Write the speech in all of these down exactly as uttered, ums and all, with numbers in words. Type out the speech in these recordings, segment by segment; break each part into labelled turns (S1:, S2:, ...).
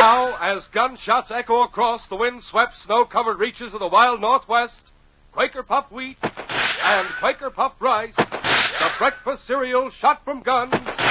S1: Now, as gunshots echo across the wind-swept, snow-covered reaches of the wild Northwest, Quaker Puffed Wheat and Quaker Puffed Rice, the breakfast cereal shot from guns,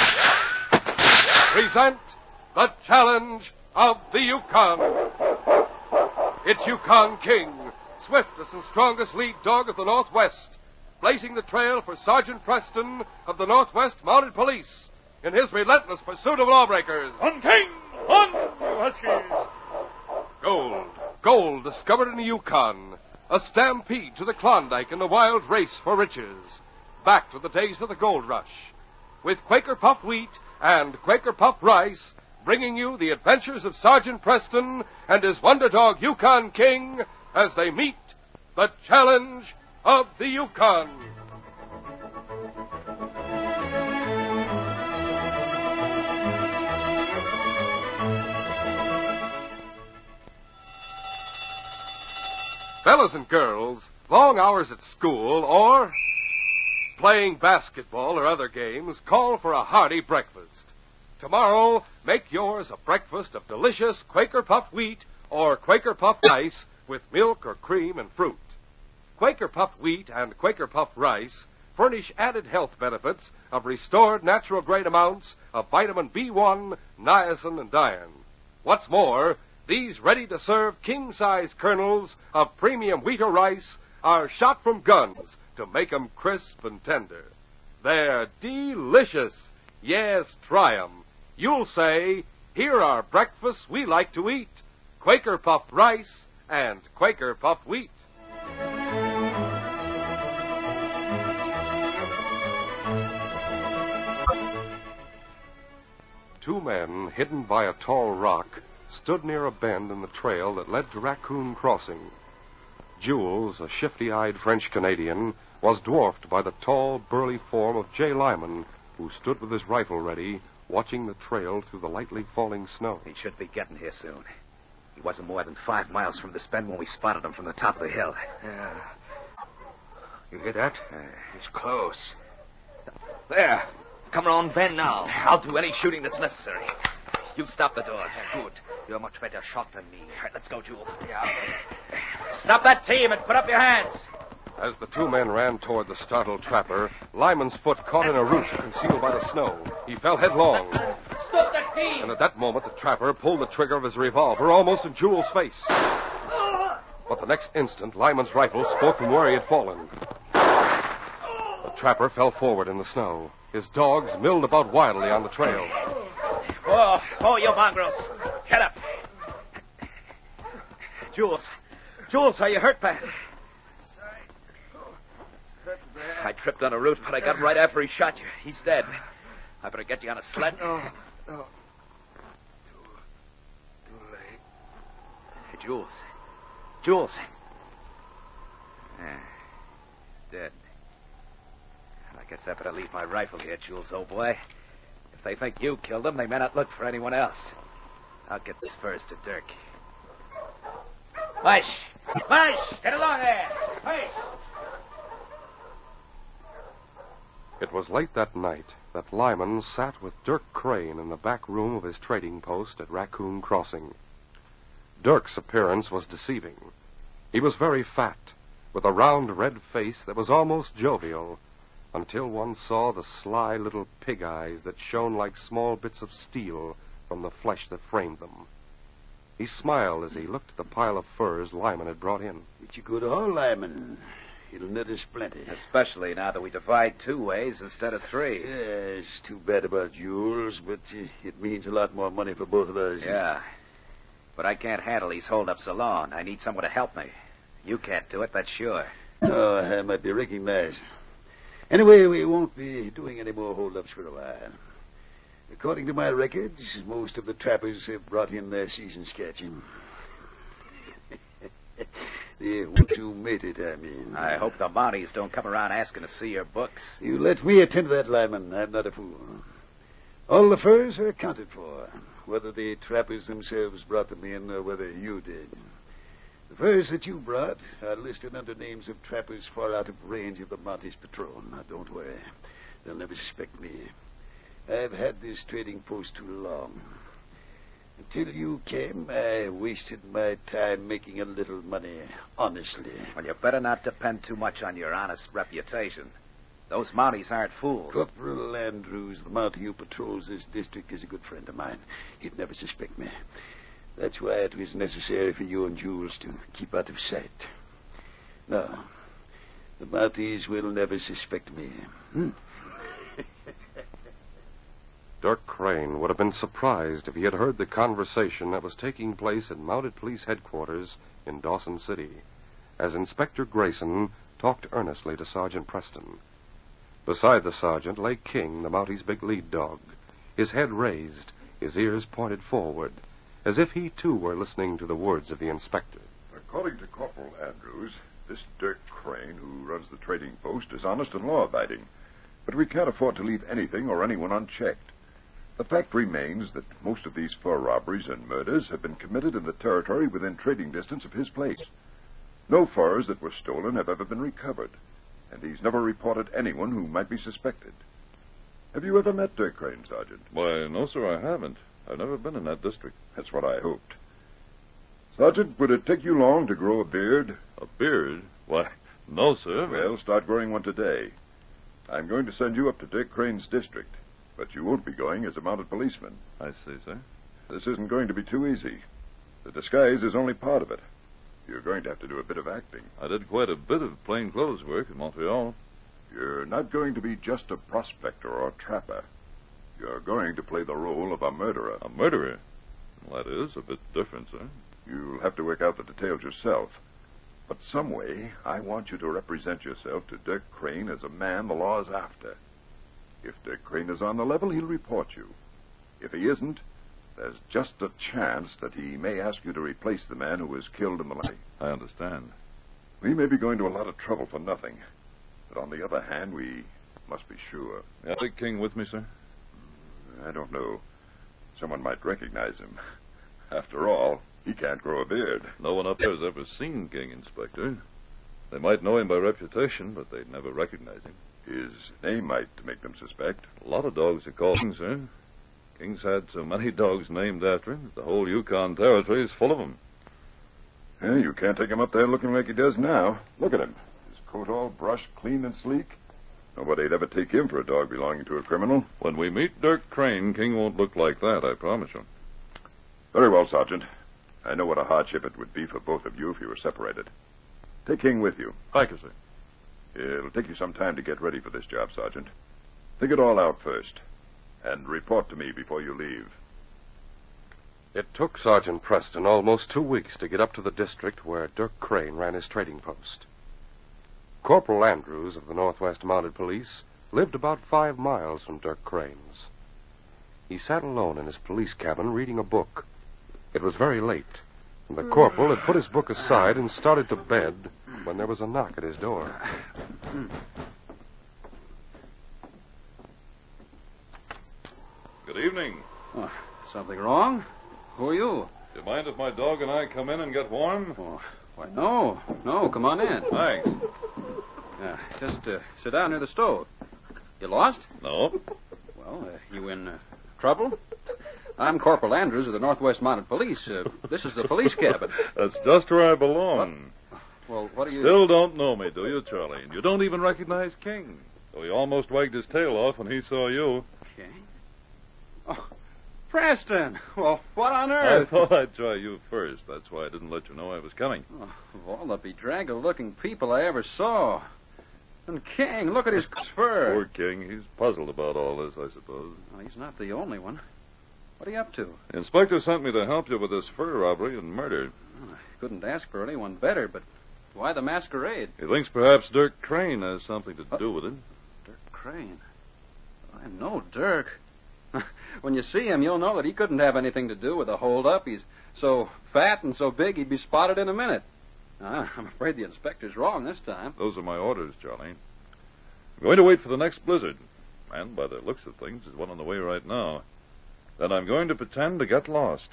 S1: present the challenge of the Yukon. It's Yukon King, swiftest and strongest lead dog of the Northwest, blazing the trail for Sergeant Preston of the Northwest Mounted Police in his relentless pursuit of lawbreakers.
S2: On, King! On, you huskies!
S1: Gold. Gold discovered in the Yukon. A stampede to the Klondike in a wild race for riches. Back to the days of the gold rush. With Quaker Puffed Wheat and Quaker Puffed Rice, bringing you the adventures of Sergeant Preston and his wonder dog Yukon King as they meet the challenge of the Yukon. Fellas and girls, long hours at school or playing basketball or other games call for a hearty breakfast. Tomorrow, make yours a breakfast of delicious Quaker Puffed Wheat or Quaker Puffed Rice with milk or cream and fruit. Quaker Puffed Wheat and Quaker Puffed Rice furnish added health benefits of restored natural-grade amounts of vitamin B one, niacin, and iron. What's more, these ready-to-serve king-size kernels of premium wheat or rice are shot from guns to make 'em crisp and tender. They're delicious. Yes, try 'em. You'll say, here are breakfasts we like to eat. Quaker Puffed Rice and Quaker Puffed Wheat. Two men, hidden by a tall rock, stood near a bend in the trail that led to Raccoon Crossing. Jules, a shifty-eyed French-Canadian, was dwarfed by the tall, burly form of Jay Lyman, who stood with his rifle ready, watching the trail through the lightly falling snow.
S3: He should be getting here soon. He wasn't more than five miles from this bend when we spotted him from the top of the hill.
S4: Yeah. You hear that?
S3: Uh,
S4: He's close.
S3: There. Come around bend now. I'll do any shooting that's necessary. You stop the dogs.
S4: Good. You're a much better shot than me.
S3: All right, let's go, Jules.
S4: Yeah.
S3: Stop that team and put up your hands.
S1: As the two men ran toward the startled trapper, Lyman's foot caught in a root concealed by the snow. He fell headlong.
S3: Stop that team!
S1: And at that moment, the trapper pulled the trigger of his revolver almost in Jules' face. But the next instant, Lyman's rifle spoke from where he had fallen. The trapper fell forward in the snow. His dogs milled about wildly on the trail.
S3: Oh, oh, you mongrels. Get up. Jules. Jules, are you hurt bad? I tripped on a root, but I got him right after he shot you. He's dead. I better get you on a sled.
S4: No, no. Too, too late.
S3: Hey, Jules. Jules. Ah, dead. I guess I better leave my rifle here, Jules, old boy. If they think you killed him, they may not look for anyone else. I'll get this first to Dirk. Mush! Mush! Get along there! Hey!
S1: It was late that night that Lyman sat with Dirk Crane in the back room of his trading post at Raccoon Crossing. Dirk's appearance was deceiving. He was very fat, with a round red face that was almost jovial, until one saw the sly little pig eyes that shone like small bits of steel from the flesh that framed them. He smiled as he looked at the pile of furs Lyman had brought in.
S5: It's a good haul, Lyman. It'll net us plenty.
S3: Especially now that we divide two ways instead of three.
S5: Yeah, it's too bad about Jules, but uh, it means a lot more money for both of us.
S3: Yeah. But I can't handle these holdups alone. I need someone to help me. You can't do it, that's sure.
S5: Oh, I might be recognized. Anyway, we won't be doing any more holdups for a while. According to my records, most of the trappers have brought in their season's catching. The ones who made it, I mean.
S3: I hope the Mounties don't come around asking to see your books.
S5: You let me attend to that, Lyman. I'm not a fool. All the furs are accounted for, whether the trappers themselves brought them in or whether you did. The furs that you brought are listed under names of trappers far out of range of the Mounties patrol. Now, don't worry. They'll never suspect me. I've had this trading post too long. Until you came, I wasted my time making a little money, honestly.
S3: Well, you better not depend too much on your honest reputation. Those Mounties aren't fools.
S5: Corporal Andrews, the Mountie who patrols this district, is a good friend of mine. He'd never suspect me. That's why it was necessary for you and Jules to keep out of sight. No, the Mounties will never suspect me. Hmm?
S1: Dirk Crane would have been surprised if he had heard the conversation that was taking place at Mounted Police Headquarters in Dawson City, as Inspector Grayson talked earnestly to Sergeant Preston. Beside the sergeant lay King, the Mountie's big lead dog, his head raised, his ears pointed forward, as if he too were listening to the words of the inspector.
S6: According to Corporal Andrews, this Dirk Crane, who runs the trading post, is honest and law-abiding. But we can't afford to leave anything or anyone unchecked. The fact remains that most of these fur robberies and murders have been committed in the territory within trading distance of his place. No furs that were stolen have ever been recovered, and he's never reported anyone who might be suspected. Have you ever met Dirk Crane, Sergeant?
S7: Why, no, sir, I haven't. I've never been in that district.
S6: That's what I hoped. Sergeant, would it take you long to grow a beard?
S7: A beard? Why, no, sir.
S6: Well, start growing one today. I'm going to send you up to Dirk Crane's district, but you won't be going as a mounted policeman.
S7: I see, sir.
S6: This isn't going to be too easy. The disguise is only part of it. You're going to have to do a bit of acting.
S7: I did quite a bit of plainclothes work in Montreal.
S6: You're not going to be just a prospector or a trapper. You're going to play the role of a murderer.
S7: A murderer? Well, that is a bit different, sir.
S6: You'll have to work out the details yourself. But some way, I want you to represent yourself to Dirk Crane as a man the law is after. If Dirk Crane is on the level, he'll report you. If he isn't, there's just a chance that he may ask you to replace the man who was killed in the light.
S7: I understand.
S6: We may be going to a lot of trouble for nothing. But on the other hand, we must be sure.
S7: Is Dick King with me, sir?
S6: I don't know. Someone might recognize him. After all, he can't grow a beard.
S7: No one up there has ever seen King, Inspector. They might know him by reputation, but they'd never recognize him.
S6: His name might make them suspect.
S7: A lot of dogs are called King, sir. King's had so many dogs named after him that the whole Yukon Territory is full of them.
S6: Yeah, you can't take him up there looking like he does now. Look at him. His coat all brushed, clean and sleek. Nobody'd ever take him for a dog belonging to a criminal.
S7: When we meet Dirk Crane, King won't look like that, I promise you.
S6: Very well, Sergeant. I know what a hardship it would be for both of you if you were separated. Take King with you.
S7: Thank you, sir.
S6: It'll take you some time to get ready for this job, Sergeant. Think it all out first, and report to me before you leave.
S1: It took Sergeant Preston almost two weeks to get up to the district where Dirk Crane ran his trading post. Corporal Andrews of the Northwest Mounted Police lived about five miles from Dirk Crane's. He sat alone in his police cabin reading a book. It was very late, and the corporal had put his book aside and started to bed when there was a knock at his door.
S7: Good evening.
S8: Oh, something wrong? Who are you?
S7: Do you mind if my dog and I come in and get warm?
S8: Oh, why, no. No, come on in.
S7: Thanks.
S8: Uh, just uh, sit down near the stove. You lost?
S7: No.
S8: Well, uh, you in uh, trouble? I'm Corporal Andrews of the Northwest Mounted Police. Uh, this is the police cabin.
S7: That's just where I belong.
S8: What? Well, what are you...
S7: Still don't know me, do you, Charlie? And you don't even recognize King. So he almost wagged his tail off when he saw you.
S8: King? Oh, Preston! Well, what on
S7: I
S8: earth?
S7: thought I'd try you first. That's why I didn't let you know I was coming.
S8: Oh, of all the bedraggled-looking people I ever saw. And King, look at his fur.
S7: Poor King. He's puzzled about all this, I suppose.
S8: Well, he's not the only one. What are you up to?
S7: The inspector sent me to help you with this fur robbery and murder.
S8: Well, I couldn't ask for anyone better, but why the masquerade?
S7: He thinks perhaps Dirk Crane has something to do with it.
S8: Dirk Crane? I know Dirk. When you see him, you'll know that he couldn't have anything to do with the holdup. He's so fat and so big he'd be spotted in a minute. Uh, I'm afraid the inspector's wrong this time.
S7: Those are my orders, Charlie. I'm going to wait for the next blizzard. And by the looks of things, there's one on the way right now. Then I'm going to pretend to get lost.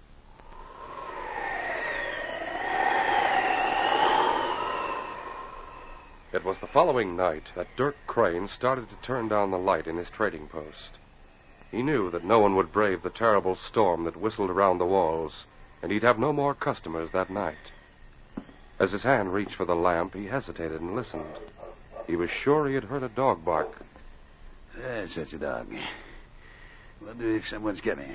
S1: It was the following night that Dirk Crane started to turn down the light in his trading post. He knew that no one would brave the terrible storm that whistled around the walls, and he'd have no more customers that night. As his hand reached for the lamp, he hesitated and listened. He was sure he had heard a dog bark.
S5: There's such a dog. Wonder if someone's coming.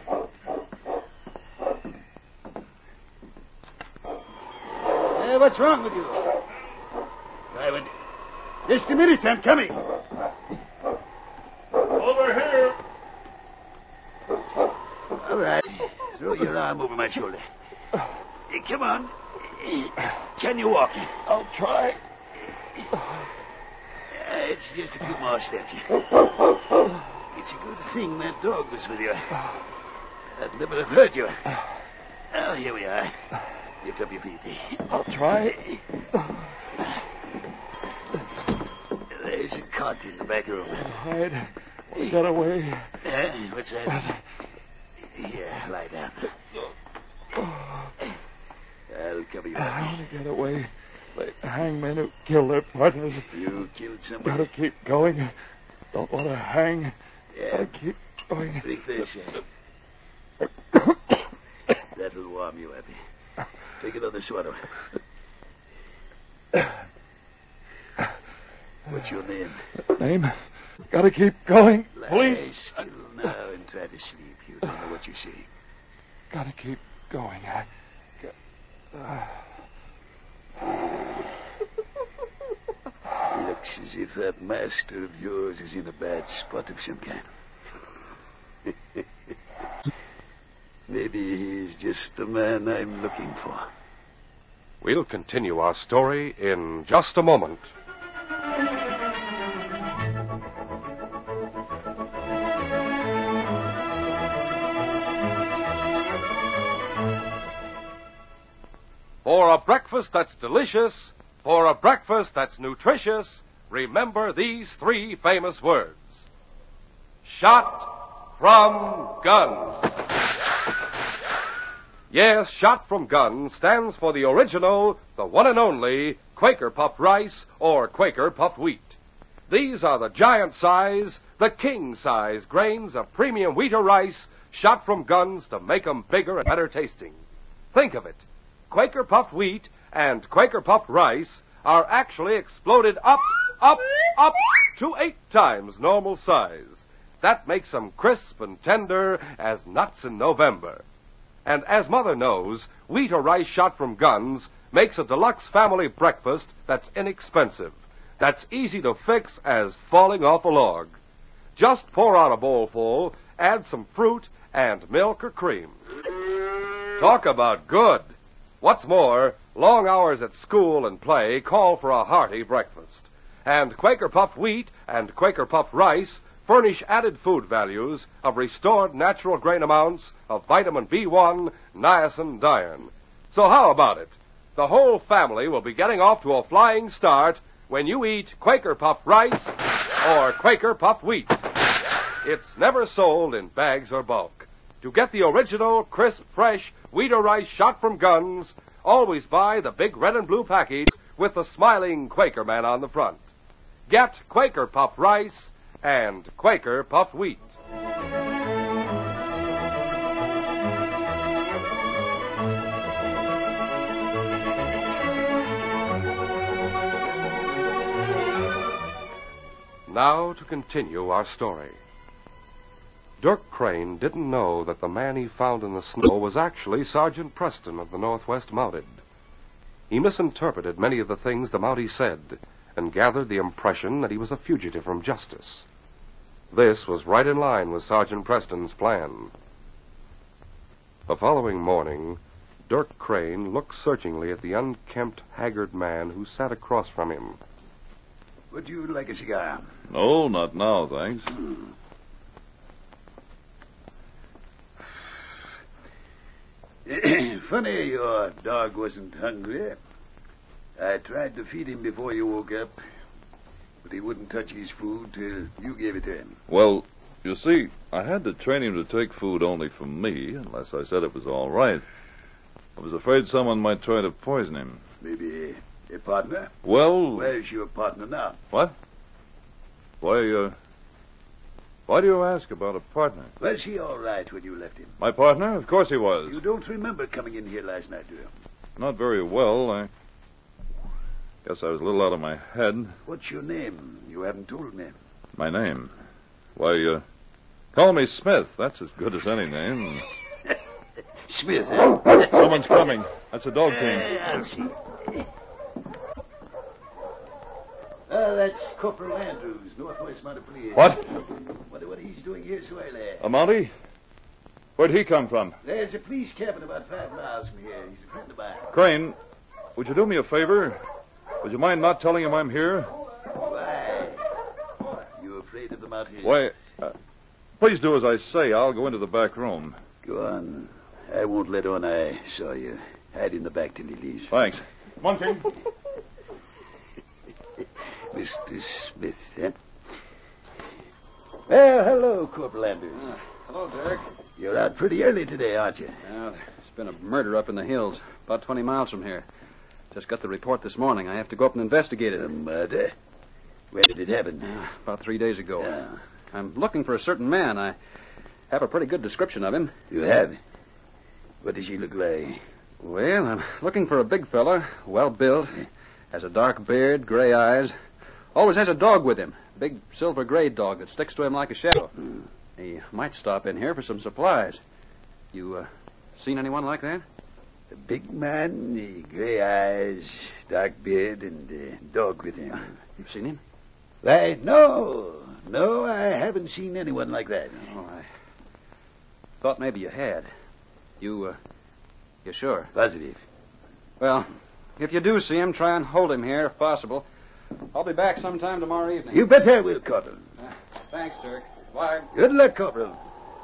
S5: Hey, what's wrong with you? I would... Just a minute, I'm coming.
S2: Over here.
S5: All right. Throw your arm over my shoulder. Hey, come on. Can you walk?
S2: I'll try.
S5: It's just a few more steps. It's a good thing that dog was with you. I'd never have hurt you. Oh, here we are. Lift up your feet.
S2: I'll try.
S5: There's a cot in the back room.
S2: Hide. Get away.
S5: Uh, what's that? Yeah, lie down. I'll cover you up.
S2: I want to get away. The hangmen who killed their partners.
S5: You killed
S2: Gotta
S5: somebody?
S2: keep going. Don't want to hang.
S5: Yeah.
S2: Gotta keep going.
S5: Drink this. uh. That'll warm you up. Take another swallow. What's your name?
S2: Name? Gotta keep going.
S5: Lie
S2: Police.
S5: still now and try to sleep. You don't know what you say.
S2: Gotta keep going. I...
S5: Looks as if that master of yours is in a bad spot of some kind. Maybe he's just the man I'm looking for.
S1: We'll continue our story in just a moment. For a breakfast that's delicious, for a breakfast that's nutritious, remember these three famous words. Shot from guns. Yes, Shot from Guns stands for the original, the one and only, Quaker Puffed Rice or Quaker Puffed Wheat. These are the giant size, the king size grains of premium wheat or rice shot from guns to make 'em bigger and better tasting. Think of it. Quaker Puffed Wheat and Quaker Puffed Rice are actually exploded up, up, up to eight times normal size. That makes 'em crisp and tender as nuts in November. And as Mother knows, wheat or rice shot from guns makes a deluxe family breakfast that's inexpensive, that's easy to fix as falling off a log. Just pour out a bowlful, add some fruit and milk or cream. Talk about good. What's more, long hours at school and play call for a hearty breakfast. And Quaker Puffed Wheat and Quaker Puffed Rice furnish added food values of restored natural grain amounts of vitamin B one, niacin, dian. So how about it? The whole family will be getting off to a flying start when you eat Quaker Puffed Rice or Quaker Puffed Wheat. It's never sold in bags or bulk. To get the original, crisp, fresh wheat or rice shot from guns, always buy the big red and blue package with the smiling Quaker man on the front. Get Quaker Puffed Rice and Quaker Puffed Wheat. Now to continue our story. Dirk Crane didn't know that the man he found in the snow was actually Sergeant Preston of the Northwest Mounted. He misinterpreted many of the things the Mountie said and gathered the impression that he was a fugitive from justice. This was right in line with Sergeant Preston's plan. The following morning, Dirk Crane looked searchingly at the unkempt, haggard man who sat across from him.
S5: Would you like a cigar?
S7: No, not now, thanks.
S5: Funny your dog wasn't hungry. I tried to feed him before you woke up, but he wouldn't touch his food till you gave it to him.
S7: Well, you see, I had to train him to take food only from me, unless I said it was all right. I was afraid someone might try to poison him.
S5: Maybe a partner?
S7: Well...
S5: Where's your partner now?
S7: What? Why, uh... Why do you ask about a partner?
S5: Was he all right when you left him?
S7: My partner? Of course he was.
S5: You don't remember coming in here last night, do you?
S7: Not very well. I guess I was a little out of my head.
S5: What's your name? You haven't told me.
S7: My name? Why, uh, call me Smith. That's as good as any name.
S5: Smith, eh?
S7: Someone's coming. That's a dog team.
S5: Uh, I'll see. Uh, that's Corporal Andrews, Northwest Mounted Police.
S7: What?
S5: Wonder what he's doing here so early.
S7: A Mountie? Where'd he come from?
S5: There's a police cabin about five miles from here. He's a friend of mine.
S7: Crane, would you do me a favor? Would you mind not telling him I'm here?
S5: Why? You afraid of the Mounties?
S7: Why, uh, please do as I say. I'll go into the back room.
S5: Go on. I won't let on I saw you. Hide in the back till he leaves.
S7: Thanks. Come on, King.
S5: Mister Smith, eh? Well, hello, Corporal Andrews.
S8: Uh, hello, Dirk.
S5: You're out pretty early today, aren't you?
S8: Well, there's been a murder up in the hills, about twenty miles from here. Just got the report this morning. I have to go up and investigate it.
S5: A murder? When did it happen?
S8: Uh, about three days ago.
S5: Yeah.
S8: I'm looking for a certain man. I have a pretty good description of him.
S5: You have? What does he look like?
S8: Well, I'm looking for a big fella, well-built, has a dark beard, gray eyes, always has a dog with him, big silver-gray dog that sticks to him like a shadow.
S5: Hmm.
S8: He might stop in here for some supplies. You uh, seen anyone like that?
S5: A big man, eh, gray eyes, dark beard, and a dog with him.
S8: You've seen him?
S5: Why, no. No, I haven't seen anyone like that.
S8: Oh, I thought maybe you had. You, uh, you sure?
S5: Positive.
S8: Well, if you do see him, try and hold him here if possible. I'll be back sometime tomorrow evening.
S5: You bet I will, Corporal.
S8: Uh, thanks, Dirk. Bye.
S5: Good luck, Corporal.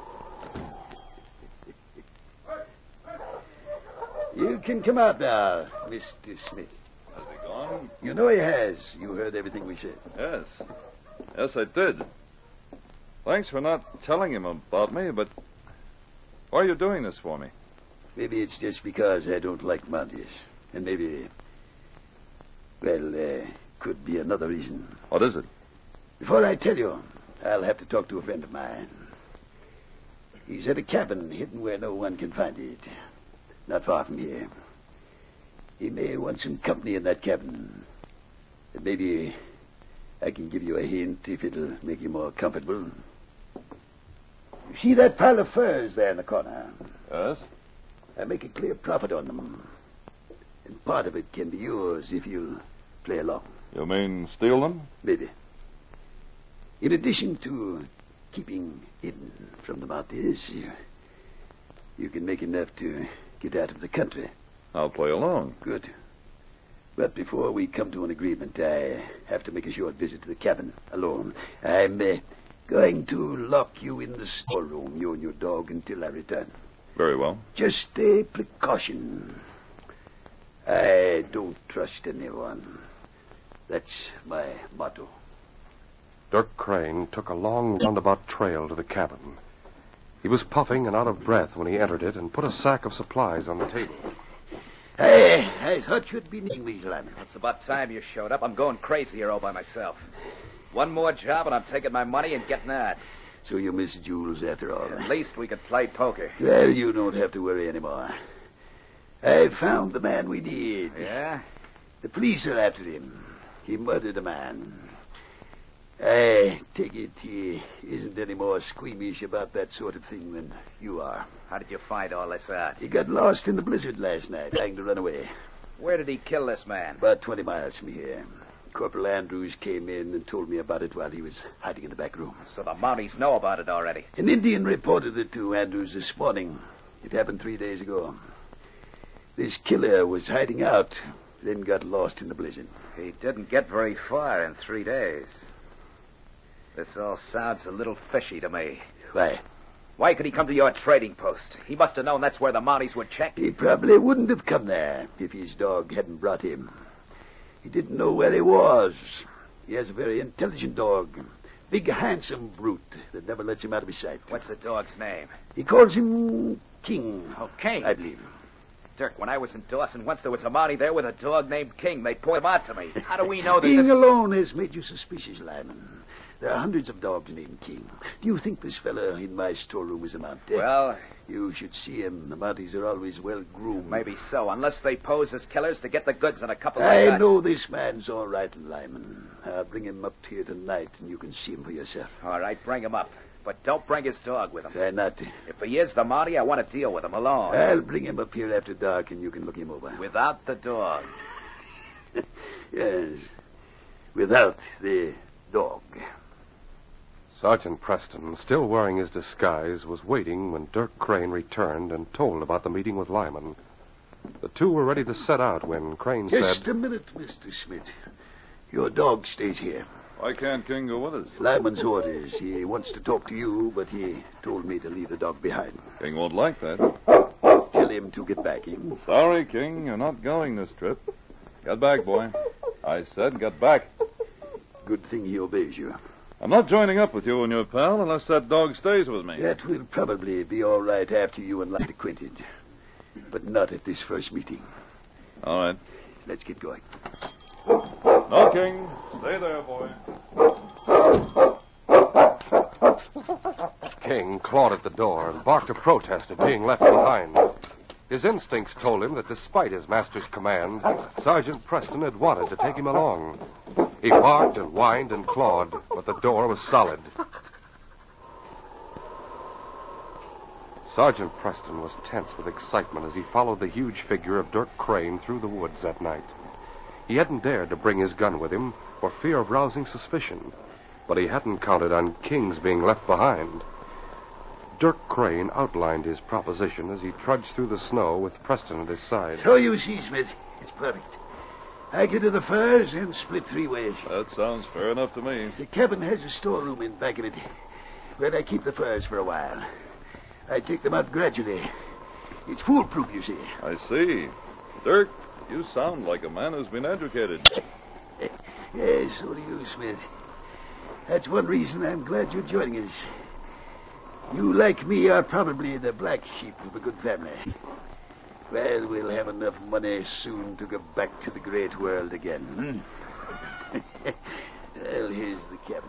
S5: You can come out now, Mister Smith.
S7: Has he gone?
S5: You know he has. You heard everything we said.
S7: Yes. Yes, I did. Thanks for not telling him about me, but why are you doing this for me?
S5: Maybe it's just because I don't like Mounties. And maybe, well, uh, could be another reason.
S7: What is it?
S5: Before I tell you, I'll have to talk to a friend of mine. He's at a cabin hidden where no one can find it. Not far from here. He may want some company in that cabin. And maybe I can give you a hint if it'll make you more comfortable. You see that pile of furs there in the corner?
S7: Yes?
S5: I make a clear profit on them. And part of it can be yours if you'll play along.
S7: You mean steal them?
S5: Maybe. In addition to keeping hidden from the Mounties, you, you can make enough to get out of the country.
S7: I'll play along.
S5: Good. But before we come to an agreement, I have to make a short visit to the cabin alone. I'm uh, going to lock you in the storeroom, you and your dog, until I return.
S7: Very well.
S5: Just a precaution. I don't trust anyone. That's my motto.
S1: Dirk Crane took a long roundabout trail to the cabin. He was puffing and out of breath when he entered it and put a sack of supplies on the table.
S5: Hey, I thought you'd be needing me, Lyman.
S3: It's about time you showed up. I'm going crazy here all by myself. One more job and I'm taking my money and getting out.
S5: So you miss Jules after all.
S3: At least we could play poker.
S5: Well, you don't have to worry anymore. I found the man we need.
S3: Yeah?
S5: The police are after him. He murdered a man. I take it he isn't any more squeamish about that sort of thing than you are.
S3: How did you find all this out?
S5: He got lost in the blizzard last night, trying to run away.
S3: Where did he kill this man?
S5: About twenty miles from here. Corporal Andrews came in and told me about it while he was hiding in the back room.
S3: So the Mounties know about it already.
S5: An Indian reported it to Andrews this morning. It happened three days ago. This killer was hiding out, then got lost in the blizzard.
S3: He didn't get very far in three days. This all sounds a little fishy to me.
S5: Why?
S3: Why could he come to your trading post? He must have known that's where the Mounties would check.
S5: He probably wouldn't have come there if his dog hadn't brought him. He didn't know where he was. He has a very intelligent dog. Big, handsome brute that never lets him out of his sight.
S3: What's the dog's name?
S5: He calls him King.
S3: Oh, King.
S5: I believe.
S3: Dirk, when I was in Dawson, once there was a Mountie there with a dog named King. They pointed him out to me. How do we know that
S5: Being
S3: this...
S5: alone has made you suspicious, Lyman. There are hundreds of dogs named King. Do you think this fella in my storeroom is a Mountie?
S3: Well,
S5: You should see him. The Mounties are always well groomed.
S3: maybe so, unless they pose as killers to get the goods on a couple of
S5: I
S3: guys.
S5: know this man's all right, Lyman. I'll bring him up here tonight, and you can see him for yourself.
S3: All right, bring him up. But don't bring his dog with him.
S5: Try not to.
S3: If he is the Mountie, I want to deal with him alone.
S5: I'll bring him up here after dark, and you can look him over.
S3: Without the dog.
S5: Yes, without the dog.
S1: Sergeant Preston, still wearing his disguise, was waiting when Dirk Crane returned and told about the meeting with Lyman. The two were ready to set out when Crane
S5: Just
S1: said,
S5: a minute, Mister Smith. Your dog stays here.
S7: Why can't King go with us?
S5: Lyman's orders. He wants to talk to you, but he told me to leave the dog behind.
S7: King won't like that.
S5: Tell him to get back in.
S7: Sorry, King, you're not going this trip. Get back, boy. I said get back.
S5: Good thing he obeys you.
S7: I'm not joining up with you and your pal unless that dog stays with me.
S5: That will probably be all right after you and Light acquainted. But not at this first meeting.
S7: All right.
S5: Let's get going.
S7: No, King. Stay there, boy.
S1: King clawed at the door and barked a protest at being left behind. His instincts told him that despite his master's command, Sergeant Preston had wanted to take him along. He barked and whined and clawed, but the door was solid. Sergeant Preston was tense with excitement as he followed the huge figure of Dirk Crane through the woods that night. He hadn't dared to bring his gun with him for fear of rousing suspicion, but he hadn't counted on King's being left behind. Dirk Crane outlined his proposition as he trudged through the snow with Preston at his side.
S5: So you see, Smith, it's perfect. I get to the furs and split three ways.
S7: That sounds fair enough to me.
S5: The cabin has a storeroom in back of it, where I keep the furs for a while. I take them out gradually. It's foolproof, you see.
S7: I see. Dirk, you sound like a man who's been educated.
S5: Yes, so do you, Smith. That's one reason I'm glad you're joining us. You, like me, are probably the black sheep of a good family. Well, we'll have enough money soon to go back to the great world again. Hmm? Well, here's the cabin.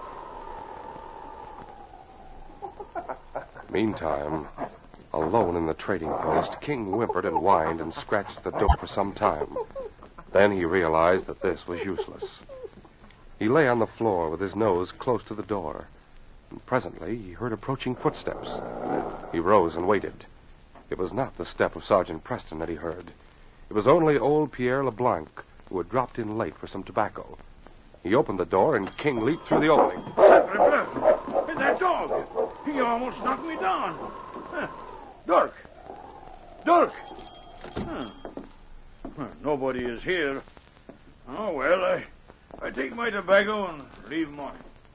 S1: Meantime, alone in the trading post, King whimpered and whined and scratched the door for some time. Then he realized that this was useless. He lay on the floor with his nose close to the door, and presently he heard approaching footsteps. He rose and waited. It was not the step of Sergeant Preston that he heard. It was only old Pierre LeBlanc, who had dropped in late for some tobacco. He opened the door, and King leaped through the opening.
S2: That dog! He almost knocked me down. Huh. Dirk! Dirk! Huh. Huh, nobody is here. Oh, well, I, I take my tobacco and leave mine.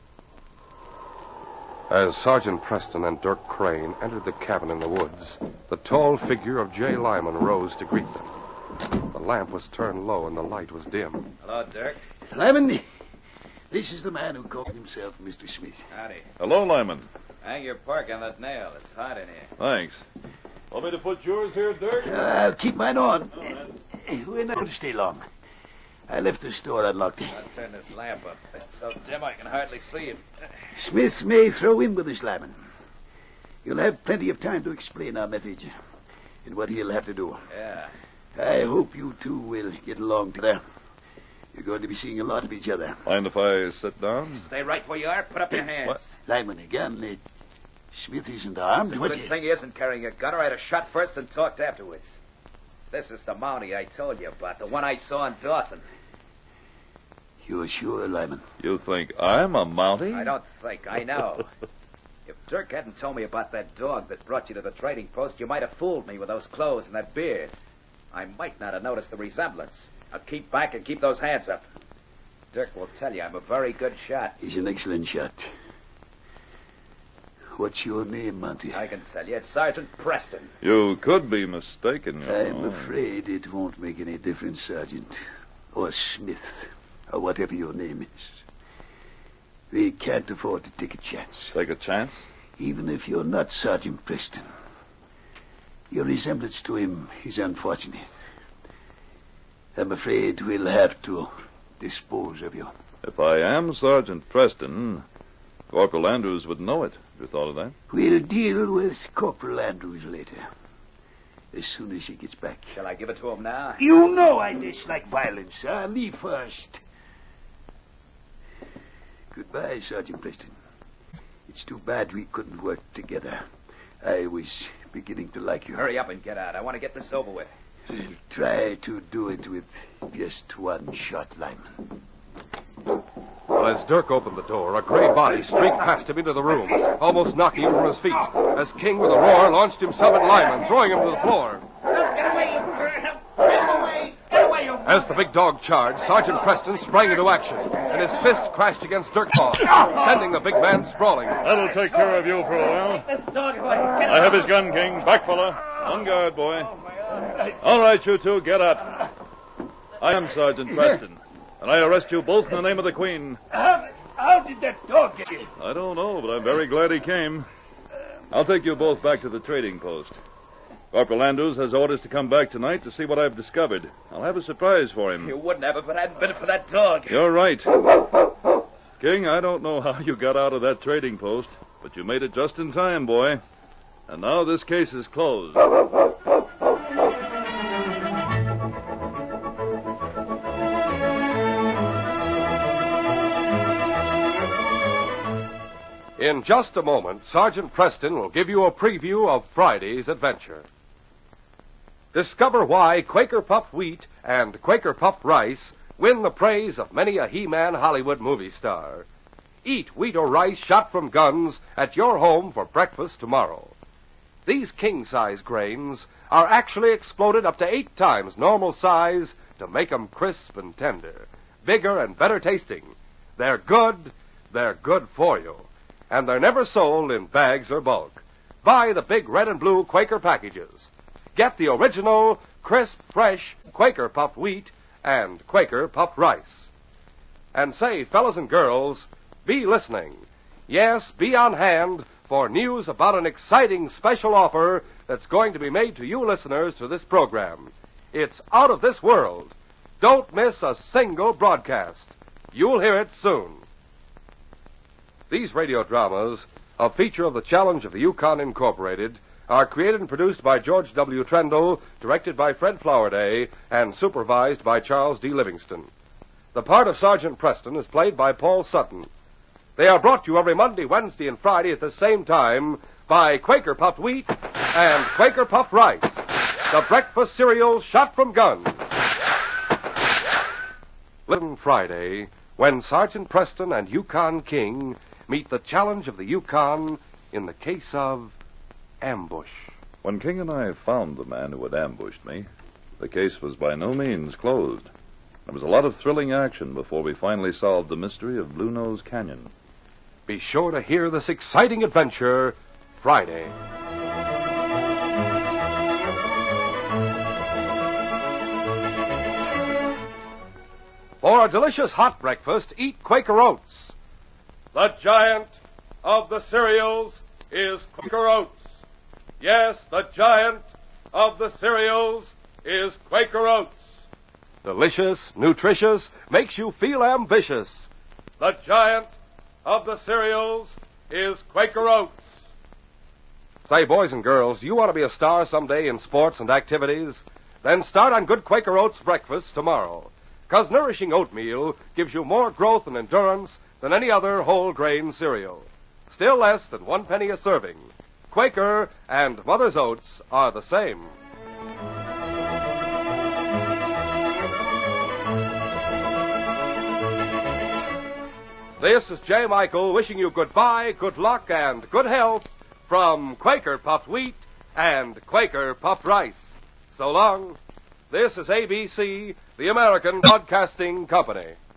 S1: As Sergeant Preston and Dirk Crane entered the cabin in the woods, the tall figure of Jay Lyman rose to greet them. The lamp was turned low and the light was dim.
S3: Hello, Dirk.
S5: Lyman, this is the man who called himself Mister Smith.
S3: Howdy.
S7: Hello, Lyman.
S3: Hang your pork on that nail. It's hot in here.
S7: Thanks. Want me to put yours here, Dirk?
S5: Uh, I'll keep mine on. We're not going to stay long. I left the store unlocked.
S3: I'll turn this lamp up. It's so dim I can hardly see it.
S5: Smith may throw in with us, Lyman. You'll have plenty of time to explain our message and what he'll have to do.
S3: Yeah.
S5: I hope you two will get along together. You're going to be seeing a lot of each other.
S7: Mind if I sit down?
S3: Stay right where you are. Put up your hands.
S7: What?
S5: Lyman, again, uh, Smith isn't armed.
S3: It's a
S5: What's
S3: good
S5: he-
S3: thing he isn't carrying a gun, or I'd have shot first and talked afterwards. This is the Mountie I told you about, the one I saw in Dawson.
S5: You're sure, Lyman?
S7: You think I'm a Mountie?
S3: I don't think. I know. If Dirk hadn't told me about that dog that brought you to the trading post, you might have fooled me with those clothes and that beard. I might not have noticed the resemblance. Now keep back and keep those hands up. Dirk will tell you I'm a very good shot.
S5: He's an excellent shot. What's your name, Monty?
S3: I can tell you. It's Sergeant Preston.
S7: You could be mistaken, you
S5: I'm
S7: know.
S5: afraid it won't make any difference, Sergeant. Or Smith. Or whatever your name is. We can't afford to take a chance.
S7: Take a chance?
S5: Even if you're not Sergeant Preston. Your resemblance to him is unfortunate. I'm afraid we'll have to dispose of you.
S7: If I am Sergeant Preston, Corporal Andrews would know it. Have you thought of that?
S5: We'll deal with Corporal Andrews later. As soon as he gets back.
S3: Shall I give it to him now?
S5: You know I dislike violence, sir. Leave first. Goodbye, Sergeant Preston. It's too bad we couldn't work together. I was beginning to like you.
S3: Hurry up and get out. I want to get this over with.
S5: I'll try to do it with just one shot, Lyman.
S1: Well, as Dirk opened the door, a gray body streaked past him into the room, almost knocking him from his feet, as King, with a roar, launched himself at Lyman, throwing him to the floor.
S2: Get away! Get away! Get away!
S1: As the big dog charged, Sergeant Preston sprang into action, and his fist crashed against Dirk's paw, sending the big man sprawling.
S7: That'll take care of you for a while. I have his gun, King. Back, fella. On guard, boy. All right, you two, get up. I am Sergeant Preston, and I arrest you both in the name of the Queen.
S5: How, how did that dog get here?
S7: I don't know, but I'm very glad he came. I'll take you both back to the trading post. Corporal Andrews has orders to come back tonight to see what I've discovered. I'll have a surprise for him.
S3: You wouldn't have it if it hadn't been for that dog.
S7: You're right. King, I don't know how you got out of that trading post, but you made it just in time, boy. And now this case is closed.
S1: In just a moment, Sergeant Preston will give you a preview of Friday's adventure. Discover why Quaker Puffed Wheat and Quaker Puffed Rice win the praise of many a He-Man Hollywood movie star. Eat wheat or rice shot from guns at your home for breakfast tomorrow. These king-size grains are actually exploded up to eight times normal size to make them crisp and tender, bigger and better tasting. They're good, they're good for you, and they're never sold in bags or bulk. Buy the big red and blue Quaker packages. Get the original, crisp, fresh Quaker Puffed Wheat and Quaker Puffed Rice. And say, fellas and girls, be listening. Yes, be on hand for news about an exciting special offer that's going to be made to you listeners to this program. It's out of this world. Don't miss a single broadcast. You'll hear it soon. These radio dramas, a feature of the Challenge of the Yukon Incorporated, are created and produced by George W. Trendle, directed by Fred Flowerday, and supervised by Charles D. Livingston. The part of Sergeant Preston is played by Paul Sutton. They are brought to you every Monday, Wednesday, and Friday at the same time by Quaker Puffed Wheat and Quaker Puffed Rice, the breakfast cereal shot from guns. Listen Friday, when Sergeant Preston and Yukon King meet the Challenge of the Yukon in the case of ambush.
S7: When King and I found the man who had ambushed me, the case was by no means closed. There was a lot of thrilling action before we finally solved the mystery of Blue Nose Canyon.
S1: Be sure to hear this exciting adventure Friday. For a delicious hot breakfast, eat Quaker Oats. The giant of the cereals is Quaker Oats. Yes, the giant of the cereals is Quaker Oats. Delicious, nutritious, makes you feel ambitious. The giant of the cereals is Quaker Oats. Say, boys and girls, do you want to be a star someday in sports and activities? Then start on good Quaker Oats breakfast tomorrow. 'Cause nourishing oatmeal gives you more growth and endurance than any other whole grain cereal. Still less than one penny a serving. Quaker and Mother's Oats are the same. This is J. Michael wishing you goodbye, good luck, and good health from Quaker Puffed Wheat and Quaker Puffed Rice. So long. This is A B C, the American Broadcasting Company.